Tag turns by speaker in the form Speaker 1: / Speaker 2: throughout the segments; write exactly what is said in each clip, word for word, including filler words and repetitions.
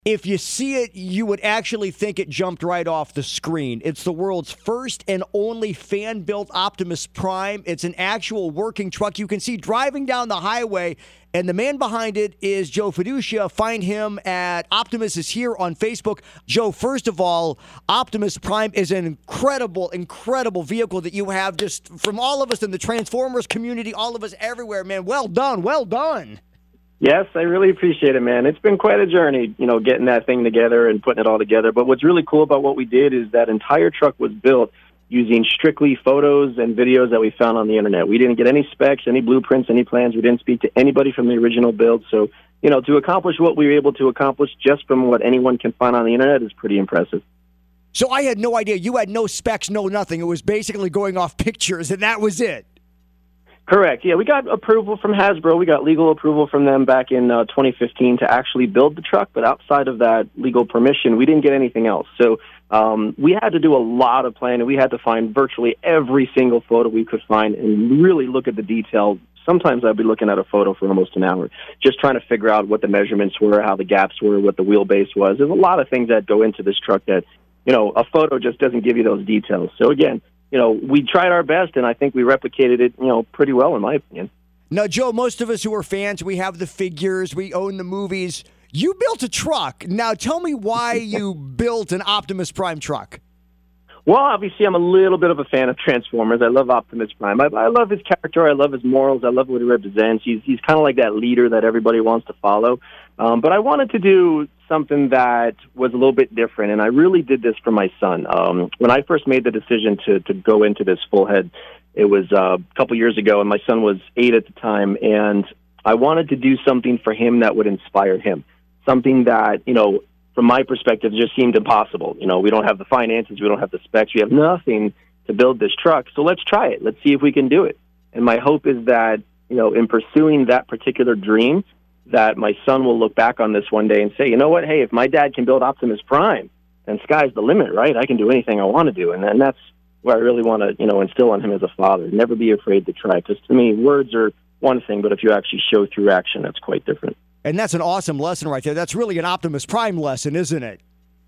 Speaker 1: If you see it, you would actually think it jumped right off the screen. It's the world's first and only fan-built Optimus Prime. It's an actual working truck you can see driving down the highway, and the man behind it is Joe Fiducia. Find him at Optimus is Here on Facebook. Joe, first of all, Optimus Prime is an incredible, incredible vehicle that you have just from all of us in the Transformers community, all of us everywhere, man. Well done, well done.
Speaker 2: Yes, I really appreciate it, man. It's been quite a journey, you know, getting that thing together and putting it all together. But what's really cool about what we did is that entire truck was built using strictly photos and videos that we found on the internet. We didn't get any specs, any blueprints, any plans. We didn't speak to anybody from the original build. So, you know, to accomplish what we were able to accomplish just from what anyone can find on the internet is pretty impressive.
Speaker 1: So I had no idea. You had no specs, no nothing. It was basically going off pictures, and that was it.
Speaker 2: Correct. Yeah, we got approval from Hasbro. We got legal approval from them back in uh, twenty fifteen to actually build the truck, but outside of that legal permission, we didn't get anything else. So um, we had to do a lot of planning. We had to find virtually every single photo we could find and really look at the detail. Sometimes I'd be looking at a photo for almost an hour, just trying to figure out what the measurements were, how the gaps were, what the wheelbase was. There's a lot of things that go into this truck that, you know, a photo just doesn't give you those details. So again, you know, we tried our best, and I think we replicated it, you know, pretty well, in my opinion.
Speaker 1: Now, Joe, most of us who are fans, we have the figures, we own the movies. You built a truck. Now, tell me why you built an Optimus Prime truck.
Speaker 2: Well, obviously, I'm a little bit of a fan of Transformers. I love Optimus Prime. I, I love his character. I love his morals. I love what he represents. He's, he's kind of like that leader that everybody wants to follow. Um, but I wanted to do something that was a little bit different, and I really did this for my son. Um, when I first made the decision to, to go into this full head, it was uh, a couple years ago, and my son was eight at the time, and I wanted to do something for him that would inspire him, something that, you know, from my perspective, just seemed impossible. You know, we don't have the finances, we don't have the specs, we have nothing to build this truck, so let's try it. Let's see if we can do it. And my hope is that, you know, in pursuing that particular dream, that my son will look back on this one day and say, you know what, hey, if my dad can build Optimus Prime, then sky's the limit, right? I can do anything I want to do. And, and that's what I really want to, you know, instill on him as a father. Never be afraid to try. Because to me, words are one thing, but if you actually show through action, that's quite different.
Speaker 1: And that's an awesome lesson right there. That's really an Optimus Prime lesson, isn't it?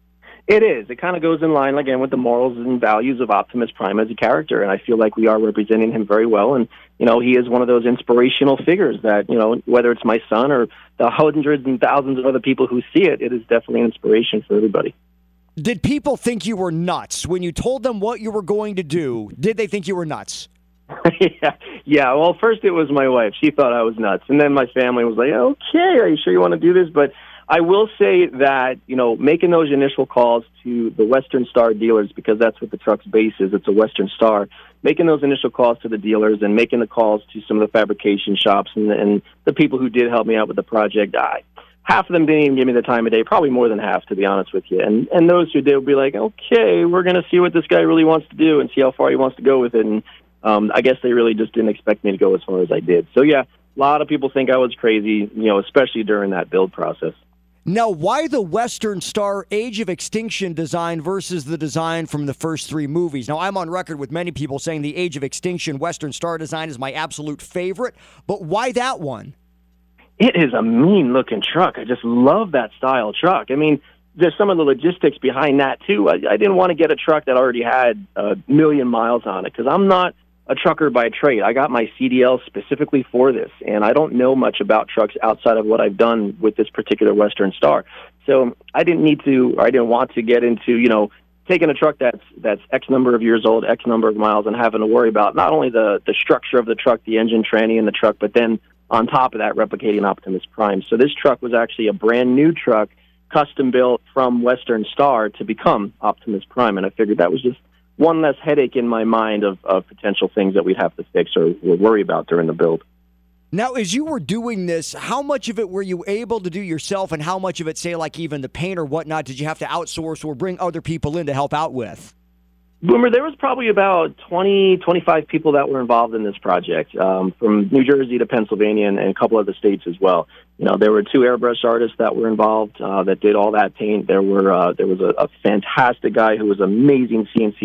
Speaker 2: It is. It kind of goes in line, again, with the morals and values of Optimus Prime as a character, and I feel like we are representing him very well. And, you know, he is one of those inspirational figures that, you know, whether it's my son or the hundreds and thousands of other people who see it, it is definitely an inspiration for everybody.
Speaker 1: Did people think you were nuts? When you told them what you were going to do, did they think you were nuts?
Speaker 2: yeah, yeah. Well, first it was my wife. She thought I was nuts. And then my family was like, okay, are you sure you want to do this? But I will say that, you know, making those initial calls to the Western Star dealers, because that's what the truck's base is, it's a Western Star, making those initial calls to the dealers and making the calls to some of the fabrication shops and, and the people who did help me out with the project, I, half of them didn't even give me the time of day, probably more than half, to be honest with you. And and those who did would be like, okay, we're going to see what this guy really wants to do and see how far he wants to go with it. And um, I guess they really just didn't expect me to go as far as I did. So, yeah, a lot of people think I was crazy, you know, especially during that build process.
Speaker 1: Now, why the Western Star Age of Extinction design versus the design from the first three movies? Now, I'm on record with many people saying the Age of Extinction Western Star design is my absolute favorite, but why that one?
Speaker 2: It is a mean-looking truck. I just love that style truck. I mean, there's some of the logistics behind that, too. I, I didn't want to get a truck that already had a million miles on it, because I'm not a trucker by trade. I got my C D L specifically for this, and I don't know much about trucks outside of what I've done with this particular Western Star. So I didn't need to, or I didn't want to get into, you know, taking a truck that's that's X number of years old, X number of miles, and having to worry about not only the, the structure of the truck, the engine tranny in the truck, but then on top of that, replicating Optimus Prime. So this truck was actually a brand new truck, custom built from Western Star to become Optimus Prime, and I figured that was just one less headache in my mind of, of potential things that we'd have to fix or, or worry about during the build.
Speaker 1: Now, as you were doing this, how much of it were you able to do yourself, and how much of it, say, like even the paint or whatnot, did you have to outsource or bring other people in to help out with?
Speaker 2: Boomer, there was probably about twenty, twenty-five people that were involved in this project, um, from New Jersey to Pennsylvania and, and a couple other states as well. You know, there were two airbrush artists that were involved uh, that did all that paint. There were uh, there was a, a fantastic guy who was amazing C N C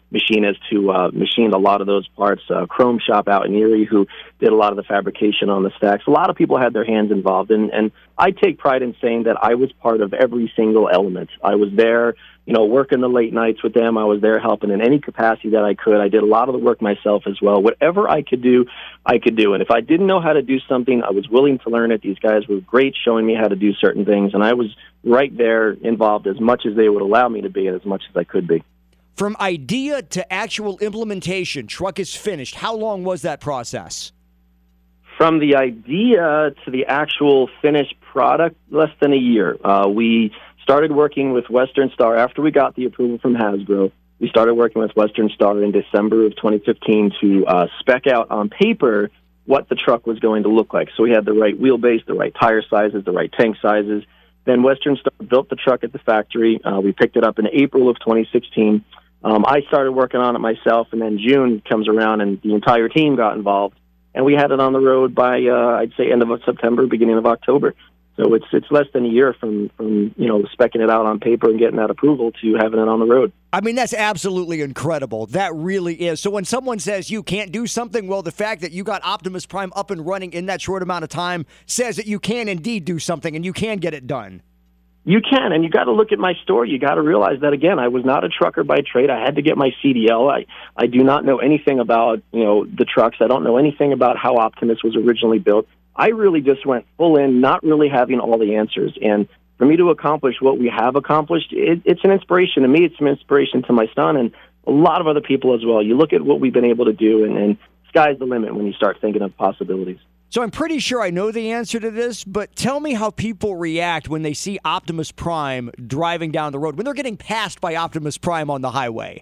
Speaker 2: machinist who uh, machined a lot of those parts, uh, Chrome Shop out in Erie, who did a lot of the fabrication on the stacks. A lot of people had their hands involved, and, and I take pride in saying that I was part of every single element. I was there, you know, working the late nights with them. I was there helping in any capacity that I could. I did a lot of the work myself as well. Whatever I could do, I could do. And if I didn't know how to do something, I was willing to learn it. These guys were great showing me how to do certain things, and I was right there involved as much as they would allow me to be and as much as I could be.
Speaker 1: From idea to actual implementation, truck is finished. How long was that process?
Speaker 2: From the idea to the actual finished product, less than a year. Uh, we started working with Western Star after we got the approval from Hasbro. We started working with Western Star in December of twenty fifteen to uh, spec out on paper what the truck was going to look like. So we had the right wheelbase, the right tire sizes, the right tank sizes. Then Western Star built the truck at the factory. Uh, we picked it up in April of twenty sixteen. Um, I started working on it myself, and then June comes around, and the entire team got involved, and we had it on the road by, uh, I'd say, end of September, beginning of October. So it's it's less than a year from, from you know, specking it out on paper and getting that approval to having it on the road.
Speaker 1: I mean, that's absolutely incredible. That really is. So when someone says you can't do something, well, the fact that you got Optimus Prime up and running in that short amount of time says that you can indeed do something and you can get it done.
Speaker 2: You can, and you got to look at my story. You got to realize that, again, I was not a trucker by trade. I had to get my C D L. I, I do not know anything about, you know, the trucks. I don't know anything about how Optimus was originally built. I really just went full in, not really having all the answers. And for me to accomplish what we have accomplished, it, it's an inspiration to me. It's an inspiration to my son and a lot of other people as well. You look at what we've been able to do, and, and sky's the limit when you start thinking of possibilities.
Speaker 1: So I'm pretty sure I know the answer to this, but tell me how people react when they see Optimus Prime driving down the road, when they're getting passed by Optimus Prime on the highway.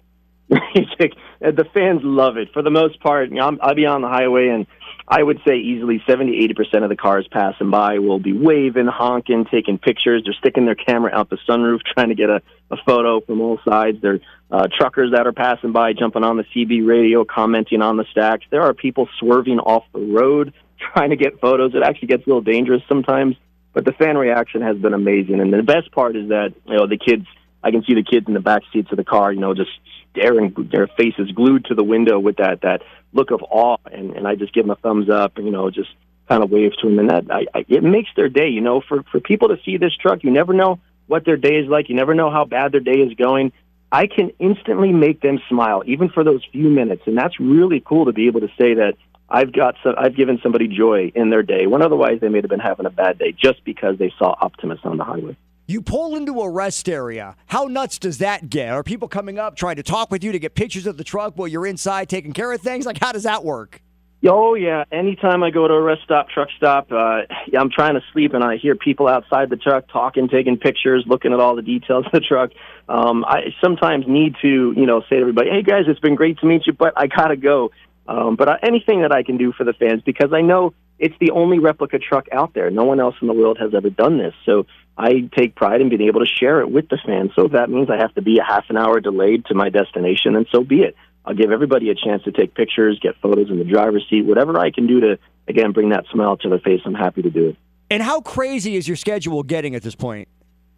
Speaker 2: The fans love it. For the most part, you know, I'm, I'll be on the highway, and I would say easily seventy, eighty percent of the cars passing by will be waving, honking, taking pictures. They're sticking their camera out the sunroof, trying to get a, a photo from all sides. There are uh, truckers that are passing by, jumping on the C B radio, commenting on the stacks. There are people swerving off the road, trying to get photos. It actually gets a little dangerous sometimes, but the fan reaction has been amazing. And the best part is that, you know, the kids, I can see the kids in the back seats of the car, you know, just staring, their faces glued to the window with that, that look of awe. And, and I just give them a thumbs up, and, you know, just kind of wave to them. And that, I, I, it makes their day, you know, for, for people to see this truck. You never know what their day is like. You never know how bad their day is going. I can instantly make them smile, even for those few minutes. And that's really cool to be able to say that I've got some, I've given somebody joy in their day, when otherwise they may have been having a bad day just because they saw Optimus on the highway.
Speaker 1: You pull into a rest area. How nuts does that get? Are people coming up trying to talk with you to get pictures of the truck while you're inside taking care of things? Like, how does that work?
Speaker 2: Oh, yeah. Anytime I go to a rest stop, truck stop, uh, I'm trying to sleep, and I hear people outside the truck talking, taking pictures, looking at all the details of the truck. Um, I sometimes need to, you know, say to everybody, hey, guys, it's been great to meet you, but I got to go. Um, but uh, anything that I can do for the fans, because I know it's the only replica truck out there. No one else in the world has ever done this. So I take pride in being able to share it with the fans. So if that means I have to be a half an hour delayed to my destination, then so be it. I'll give everybody a chance to take pictures, get photos in the driver's seat, whatever I can do to, again, bring that smile to their face. I'm happy to do it.
Speaker 1: And how crazy is your schedule getting at this point?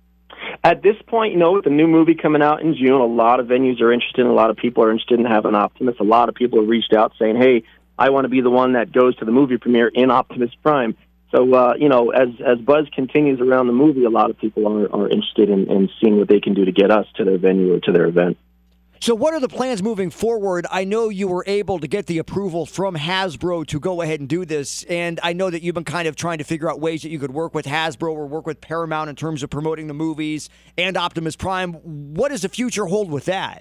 Speaker 2: At this point, you know, with the new movie coming out in June, a lot of venues are interested, and a lot of people are interested in having Optimus. A lot of people have reached out saying, hey, I want to be the one that goes to the movie premiere in Optimus Prime. So, uh, you know, as as buzz continues around the movie, a lot of people are, are interested in, in seeing what they can do to get us to their venue or to their event.
Speaker 1: So what are the plans moving forward? I know you were able to get the approval from Hasbro to go ahead and do this, and I know that you've been kind of trying to figure out ways that you could work with Hasbro or work with Paramount in terms of promoting the movies and Optimus Prime. What does the future hold with that?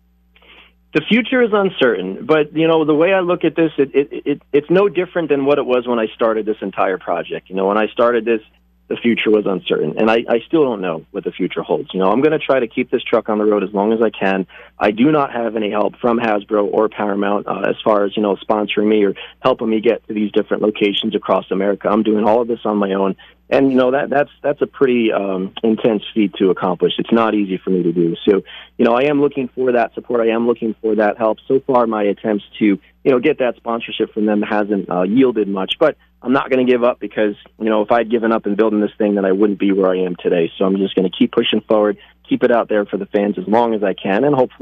Speaker 2: The future is uncertain, but, you know, the way I look at this, it, it, it it's no different than what it was when I started this entire project. You know, when I started this, the future was uncertain, and I, I still don't know what the future holds. You know, I'm going to try to keep this truck on the road as long as I can. I do not have any help from Hasbro or Paramount uh, as far as, you know, sponsoring me or helping me get to these different locations across America. I'm doing all of this on my own, and, you know, that that's that's a pretty um, intense feat to accomplish. It's not easy for me to do. So, you know, I am looking for that support. I am looking for that help. So far, my attempts to, you know, get that sponsorship from them hasn't uh, yielded much, but I'm not going to give up because, you know, if I'd given up in building this thing, then I wouldn't be where I am today. So I'm just going to keep pushing forward, keep it out there for the fans as long as I can, and hopefully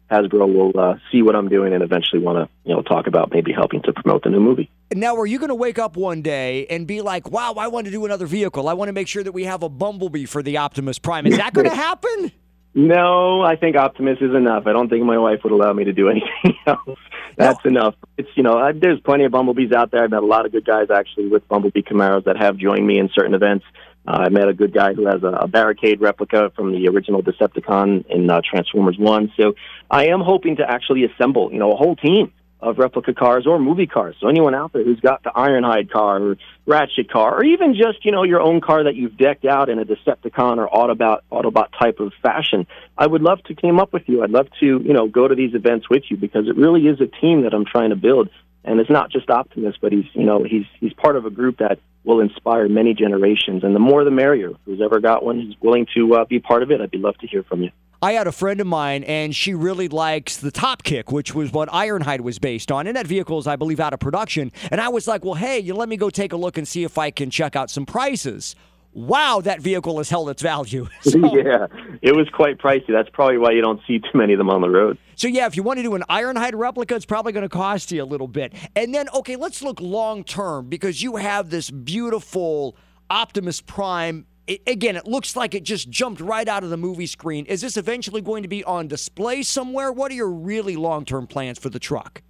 Speaker 2: Hasbro will uh, see what I'm doing and eventually want to, you know, talk about maybe helping to promote the new movie.
Speaker 1: Now, are you going to wake up one day and be like, wow, I want to do another vehicle. I want to make sure that we have a Bumblebee for the Optimus Prime. Is that going to happen?
Speaker 2: No, I think Optimus is enough. I don't think my wife would allow me to do anything else. That's no. enough. It's, you know, I, there's plenty of Bumblebees out there. I've met a lot of good guys, actually, with Bumblebee Camaros that have joined me in certain events. Uh, I met a good guy who has a, a Barricade replica from the original Decepticon in uh, Transformers one. So I am hoping to actually assemble, you know, a whole team of replica cars or movie cars. So anyone out there who's got the Ironhide car or Ratchet car, or even just, you know, your own car that you've decked out in a Decepticon or Autobot, Autobot type of fashion, I would love to team up with you. I'd love to, you know, go to these events with you, because it really is a team that I'm trying to build. And it's not just Optimus, but he's, you know, he's he's part of a group that will inspire many generations. And the more the merrier. Who's ever got one who's willing to uh, be part of it, I'd be love to hear from you.
Speaker 1: I had a friend of mine, and she really likes the Top Kick, which was what Ironhide was based on. And that vehicle is, I believe, out of production. And I was like, well, hey, you let me go take a look and see if I can check out some prices. Wow, that vehicle has held its value. So,
Speaker 2: yeah, it was quite pricey. That's probably why you don't see too many of them on the road.
Speaker 1: So, yeah, if you want to do an Ironhide replica, it's probably going to cost you a little bit. And then, okay, let's look long-term, because you have this beautiful Optimus Prime. It, again, it looks like it just jumped right out of the movie screen. Is this eventually going to be on display somewhere? What are your really long-term plans for the truck?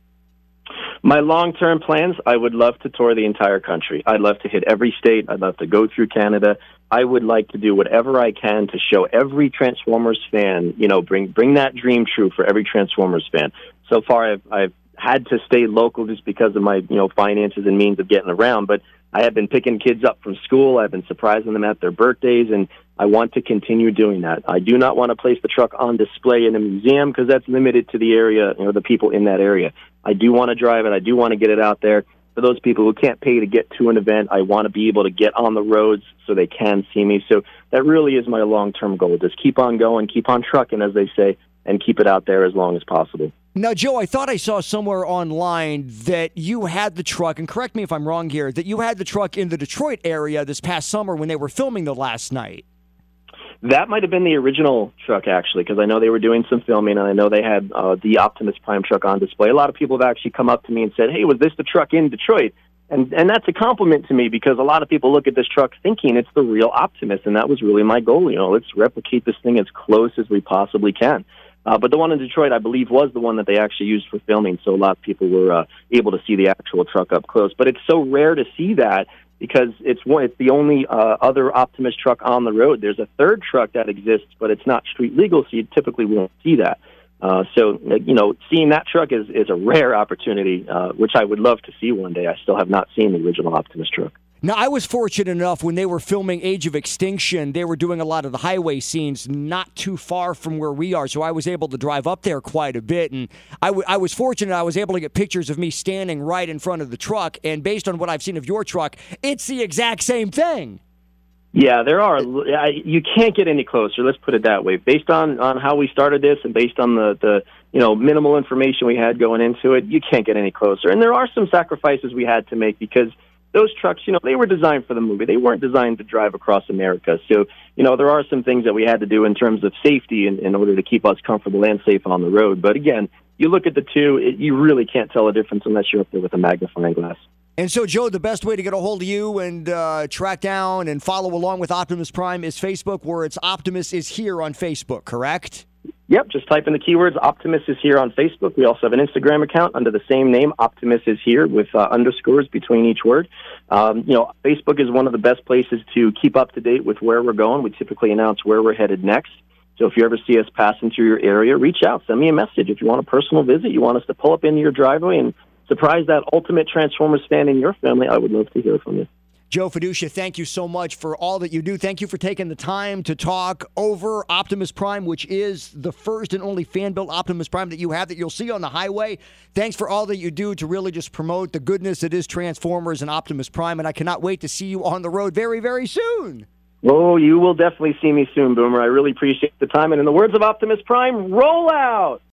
Speaker 2: My long-term plans, I would love to tour the entire country. I'd love to hit every state. I'd love to go through Canada. I would like to do whatever I can to show every Transformers fan, you know, bring bring that dream true for every Transformers fan. So far, I've, I've had to stay local just because of my, you know, finances and means of getting around, but I have been picking kids up from school. I've been surprising them at their birthdays, and I want to continue doing that. I do not want to place the truck on display in a museum, because that's limited to the area, you know, the people in that area. I do want to drive it. I do want to get it out there. For those people who can't pay to get to an event, I want to be able to get on the roads so they can see me. So that really is my long-term goal. Just keep on going, keep on trucking, as they say, and keep it out there as long as possible.
Speaker 1: Now, Joe, I thought I saw somewhere online that you had the truck, and correct me if I'm wrong here, that you had the truck in the Detroit area this past summer when they were filming The Last Night.
Speaker 2: That might have been the original truck, actually, because I know they were doing some filming, and I know they had uh, the Optimus Prime truck on display. A lot of people have actually come up to me and said, hey, was this the truck in Detroit? And and that's a compliment to me, because a lot of people look at this truck thinking it's the real Optimus, and that was really my goal. You know, let's replicate this thing as close as we possibly can. Uh, but the one in Detroit, I believe, was the one that they actually used for filming, so a lot of people were uh, able to see the actual truck up close. But it's so rare to see that, because it's one, it's the only uh, other Optimus truck on the road. There's a third truck that exists, but it's not street legal, so you typically won't see that. Uh, so, you know, seeing that truck is, is a rare opportunity, uh, which I would love to see one day. I still have not seen the original Optimus truck.
Speaker 1: Now, I was fortunate enough when they were filming Age of Extinction, they were doing a lot of the highway scenes not too far from where we are, so I was able to drive up there quite a bit, and I, w- I was fortunate I was able to get pictures of me standing right in front of the truck, and based on what I've seen of your truck, it's the exact same thing.
Speaker 2: Yeah, there are. You can't get any closer, let's put it that way. Based on, on how we started this and based on the, the you know minimal information we had going into it, you can't get any closer. And there are some sacrifices we had to make, because those trucks, you know, they were designed for the movie. They weren't designed to drive across America. So, you know, there are some things that we had to do in terms of safety in, in order to keep us comfortable and safe on the road. But again, you look at the two, it, you really can't tell a difference unless you're up there with a magnifying glass.
Speaker 1: And so, Joe, the best way to get a hold of you and uh, track down and follow along with Optimus Prime is Facebook, where it's Optimus is Here on Facebook, correct?
Speaker 2: Yep, just type in the keywords Optimus is Here on Facebook. We also have an Instagram account under the same name, Optimus is Here, with uh, underscores between each word. Um, you know, Facebook is one of the best places to keep up to date with where we're going. We typically announce where we're headed next. So if you ever see us passing through your area, reach out, send me a message. If you want a personal visit, you want us to pull up into your driveway and surprise that ultimate Transformers fan in your family, I would love to hear from you.
Speaker 1: Joe Fiducia, thank you so much for all that you do. Thank you for taking the time to talk over Optimus Prime, which is the first and only fan-built Optimus Prime that you have that you'll see on the highway. Thanks for all that you do to really just promote the goodness that is Transformers and Optimus Prime, and I cannot wait to see you on the road very, very soon.
Speaker 2: Oh, you will definitely see me soon, Boomer. I really appreciate the time, and in the words of Optimus Prime, roll out!